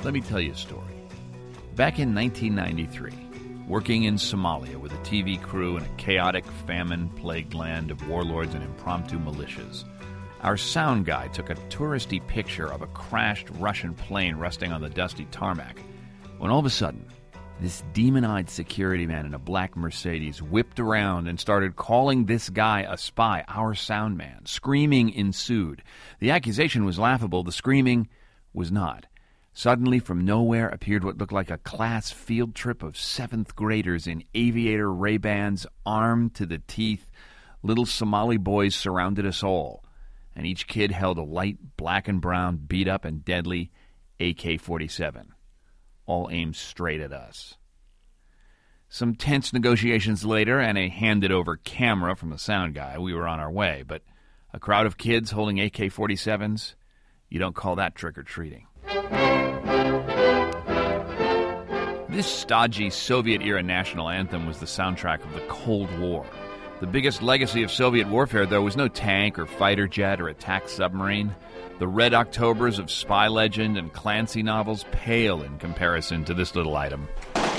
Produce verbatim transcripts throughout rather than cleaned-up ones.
Let me tell you a story. Back in nineteen ninety-three, working in Somalia with a T V crew in a chaotic, famine-plagued land of warlords and impromptu militias, our sound guy took a touristy picture of a crashed Russian plane resting on the dusty tarmac, when all of a sudden, this demon-eyed security man in a black Mercedes whipped around and started calling this guy a spy, our sound man. Screaming ensued. The accusation was laughable. The screaming was not. Suddenly, from nowhere, appeared what looked like a class field trip of seventh graders in aviator Ray-Bans, armed to the teeth. Little Somali boys surrounded us all, and each kid held a light black and brown, beat-up and deadly A K forty-seven. All aimed straight at us. Some tense negotiations later and a handed-over camera from the sound guy, we were on our way. But a crowd of kids holding A K forty-sevens, you don't call that trick-or-treating. This stodgy Soviet-era national anthem was the soundtrack of the Cold War. The biggest legacy of Soviet warfare, though, was no tank or fighter jet or attack submarine. The Red Octobers of spy legend and Clancy novels pale in comparison to this little item.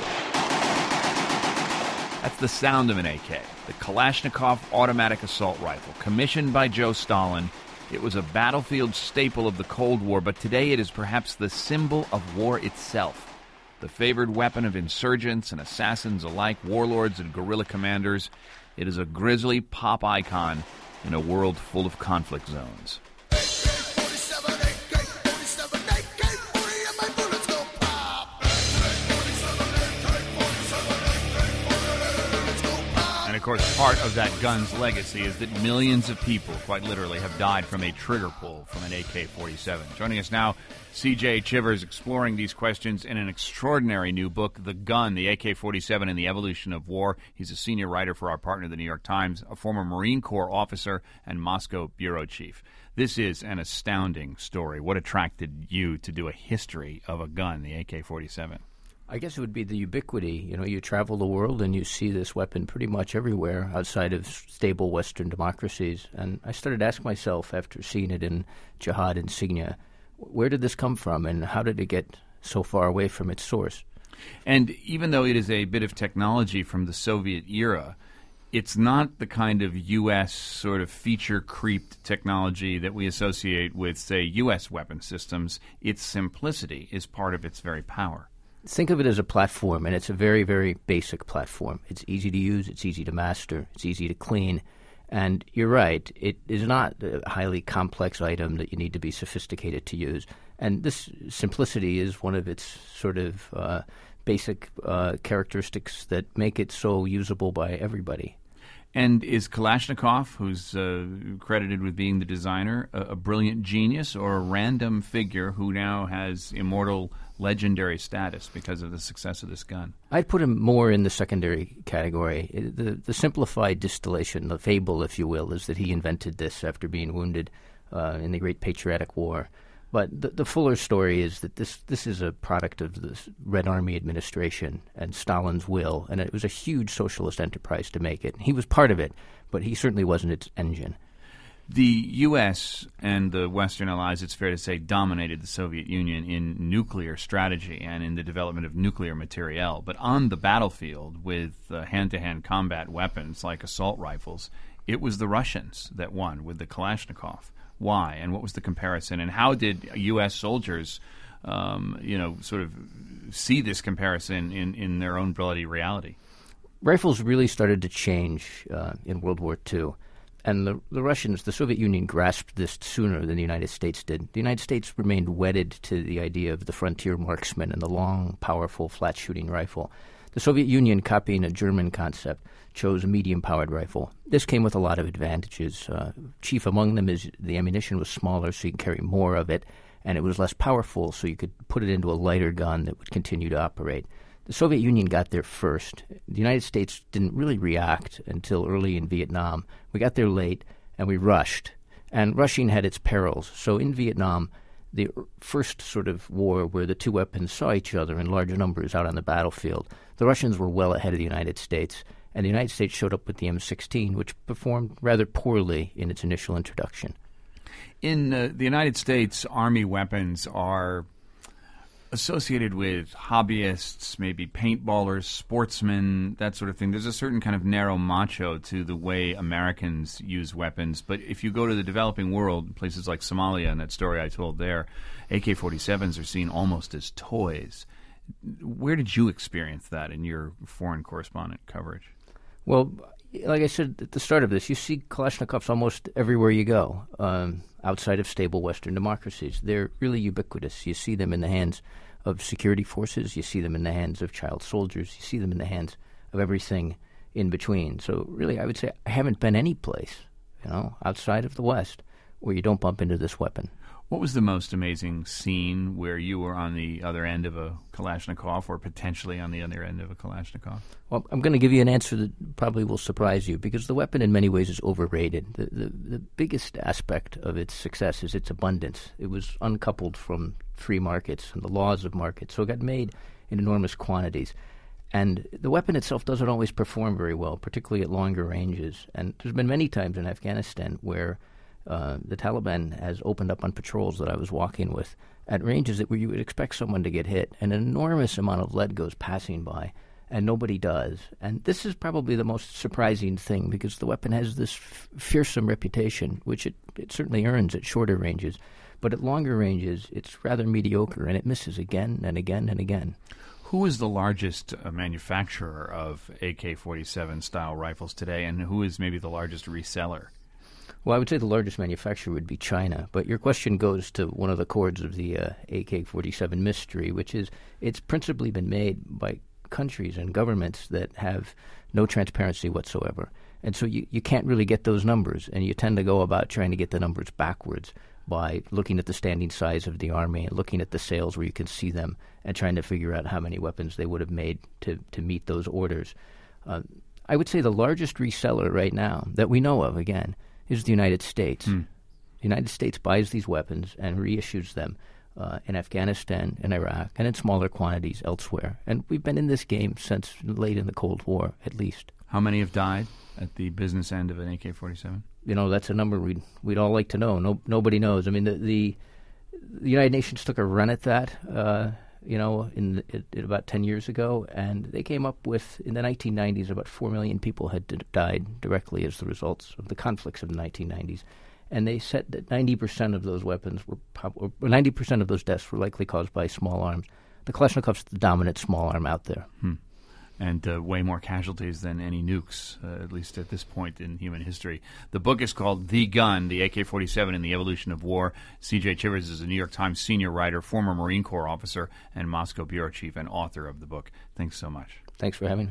That's the sound of an A K, the Kalashnikov automatic assault rifle, commissioned by Joe Stalin. It was a battlefield staple of the Cold War, but today it is perhaps the symbol of war itself. The favored weapon of insurgents and assassins alike, warlords and guerrilla commanders. It is a grisly pop icon in a world full of conflict zones. Of course, part of that gun's legacy is that millions of people, quite literally, have died from a trigger pull from an A K forty-seven. Joining us now, C J Chivers, exploring these questions in an extraordinary new book, The Gun, the A K forty-seven and the Evolution of War. He's a senior writer for our partner, the New York Times, a former Marine Corps officer and Moscow bureau chief. This is an astounding story. What attracted you to do a history of a gun, the A K forty-seven? I guess it would be the ubiquity. You know, you travel the world and you see this weapon pretty much everywhere outside of stable Western democracies. And I started asking myself, after seeing it in jihad insignia, where did this come from and how did it get so far away from its source? And even though it is a bit of technology from the Soviet era, it's not the kind of U S sort of feature-creeped technology that we associate with, say, U S weapon systems. Its simplicity is part of its very power. Think of it as a platform, and it's a very, very basic platform. It's easy to use, it's easy to master, it's easy to clean. And you're right, it is not a highly complex item that you need to be sophisticated to use. And this simplicity is one of its sort of uh, basic uh, characteristics that make it so usable by everybody. And is Kalashnikov, who's uh, credited with being the designer, a, a brilliant genius or a random figure who now has immortal legendary status because of the success of this gun? I'd put him more in the secondary category. The, the simplified distillation, the fable, if you will, is that he invented this after being wounded uh, in the Great Patriotic War. But the, the fuller story is that this, this is a product of the Red Army administration and Stalin's will, and it was a huge socialist enterprise to make it. He was part of it, but he certainly wasn't its engine. The U S and the Western allies, it's fair to say, dominated the Soviet Union in nuclear strategy and in the development of nuclear materiel. But on the battlefield with uh, hand-to-hand combat weapons like assault rifles, it was the Russians that won with the Kalashnikov. Why? And what was the comparison? And how did U S soldiers, um, you know, sort of see this comparison in, in their own bloody reality? Rifles really started to change uh, in World War Two. And the, the Russians, the Soviet Union, grasped this sooner than the United States did. The United States remained wedded to the idea of the frontier marksman and the long, powerful, flat-shooting rifle. The Soviet Union, copying a German concept, chose a medium-powered rifle. This came with a lot of advantages. Uh, chief among them is the ammunition was smaller, so you could carry more of it, and it was less powerful, so you could put it into a lighter gun that would continue to operate. The Soviet Union got there first. The United States didn't really react until early in Vietnam. We got there late, and we rushed. And rushing had its perils. So in Vietnam, the first sort of war where the two weapons saw each other in large numbers out on the battlefield, the Russians were well ahead of the United States. And the United States showed up with the M sixteen, which performed rather poorly in its initial introduction. In uh, the United States, Army weapons are associated with hobbyists, maybe paintballers, sportsmen, that sort of thing. There's a certain kind of narrow macho to the way Americans use weapons. But if you go to the developing world, places like Somalia, and that story I told there, A K forty-sevens are seen almost as toys. Where did you experience that in your foreign correspondent coverage? Well, like I said at the start of this, you see Kalashnikovs almost everywhere you go, um, outside of stable Western democracies. They're really ubiquitous. You see them in the hands of security forces. You see them in the hands of child soldiers. You see them in the hands of everything in between. So really, I would say I haven't been any place, you know, outside of the West where you don't bump into this weapon. What was the most amazing scene where you were on the other end of a Kalashnikov or potentially on the other end of a Kalashnikov? Well, I'm going to give you an answer that probably will surprise you because the weapon in many ways is overrated. The, the, the biggest aspect of its success is its abundance. It was uncoupled from free markets and the laws of markets, so it got made in enormous quantities. And the weapon itself doesn't always perform very well, particularly at longer ranges. And there's been many times in Afghanistan where Uh, the Taliban has opened up on patrols that I was walking with at ranges that where you would expect someone to get hit, and an enormous amount of lead goes passing by, and nobody does. And this is probably the most surprising thing because the weapon has this f- fearsome reputation, which it, it certainly earns at shorter ranges. But at longer ranges, it's rather mediocre, and it misses again and again and again. Who is the largest uh, manufacturer of A K forty-seven style rifles today, and who is maybe the largest reseller? Well, I would say the largest manufacturer would be China, but your question goes to one of the chords of the uh, A K forty-seven mystery, which is it's principally been made by countries and governments that have no transparency whatsoever. And so you, you can't really get those numbers, and you tend to go about trying to get the numbers backwards by looking at the standing size of the army and looking at the sales where you can see them and trying to figure out how many weapons they would have made to, to meet those orders. Uh, I would say the largest reseller right now that we know of, again, is the United States. Mm. The United States buys these weapons and reissues them uh, in Afghanistan and Iraq and in smaller quantities elsewhere. And we've been in this game since late in the Cold War, at least. How many have died at the business end of an A K forty-seven? You know, that's a number we'd, we'd all like to know. No, nobody knows. I mean, the, the, the United Nations took a run at that, uh, you know, in, the, in, in about ten years ago, and they came up with, in the nineteen nineties, about four million people had d- died directly as the results of the conflicts of the nineteen nineties. And they said that ninety percent of those weapons were, prob- or ninety percent of those deaths were likely caused by small arms. The Kalashnikov's the dominant small arm out there. Hmm. And uh, way more casualties than any nukes, uh, at least at this point in human history. The book is called The Gun, the A K forty-seven and the Evolution of War. C J Chivers is a New York Times senior writer, former Marine Corps officer, and Moscow bureau chief and author of the book. Thanks so much. Thanks for having me.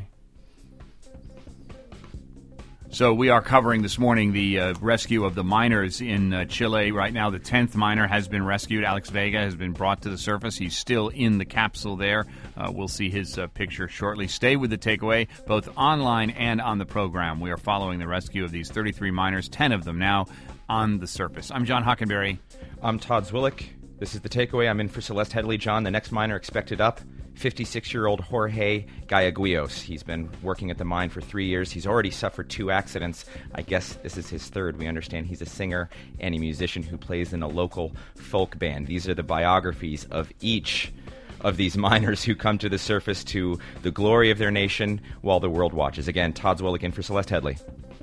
So we are covering this morning the uh, rescue of the miners in uh, Chile. Right now, the tenth miner has been rescued. Alex Vega has been brought to the surface. He's still in the capsule there. Uh, we'll see his uh, picture shortly. Stay with The Takeaway, both online and on the program. We are following the rescue of these thirty-three miners, ten of them now on the surface. I'm John Hockenberry. I'm Todd Zwillich. This is The Takeaway. I'm in for Celeste Headley. John, the next miner expected up, fifty-six-year-old Jorge Galleguillos. He's been working at the mine for three years. He's already suffered two accidents. I guess this is his third. We understand he's a singer and a musician who plays in a local folk band. These are the biographies of each of these miners who come to the surface to the glory of their nation while the world watches. Again, Todd Zwillich in for Celeste Headley.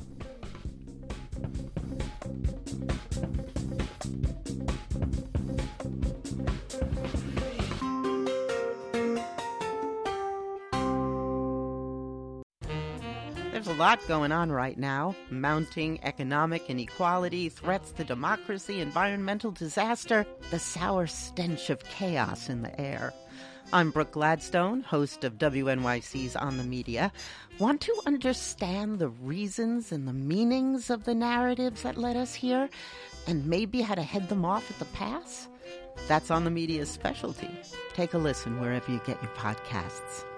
There's a lot going on right now. Mounting economic inequality, threats to democracy, environmental disaster, the sour stench of chaos in the air. I'm Brooke Gladstone, host of W N Y C's On the Media. Want to understand the reasons and the meanings of the narratives that led us here, and maybe how to head them off at the pass? That's On the Media's specialty. Take a listen wherever you get your podcasts.